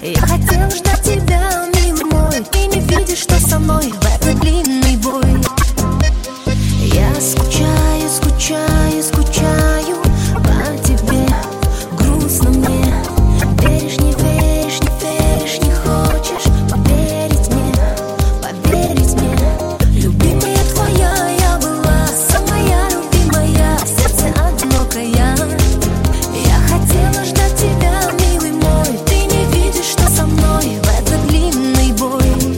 Я хотела ждать тебя, милый мой. Ты не видишь, что со мной в этот длинный бой. Я скучаю, скучаю, скучаю по тебе. Грустно мне. Веришь, не веришь, не веришь, не хочешь поверить мне, поверить мне. Любимая твоя я была, самая любимая, в сердце одинокая. Я хотела ждать тебя, милый мой. Ты не видишь, что со мной в этот длинный бой.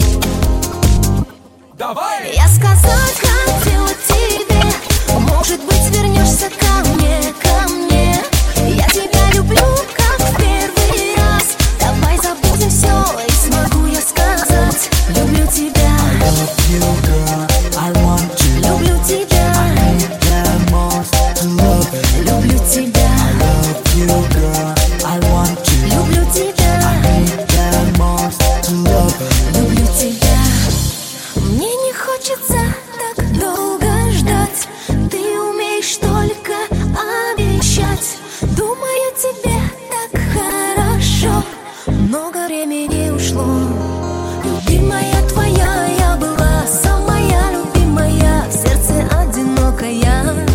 Давай! Я сказать хотела тебе, может быть, вернешься ко мне, ко мне. Я тебя люблю, как в первый раз. Давай забудем все, и смогу я сказать: люблю тебя. Love you, girl, I want you. Люблю тебя. I need the most to love you. Люблю тебя. Love you, girl, I want you. Люблю тебя. I need the most to love you. Люблю тебя. Мне не хочется так долго ждать. Ты умеешь только обещать. Думаю, тебе так хорошо. Много времени ушло. Любимая твоя я была, самая любимая, в сердце одинокая.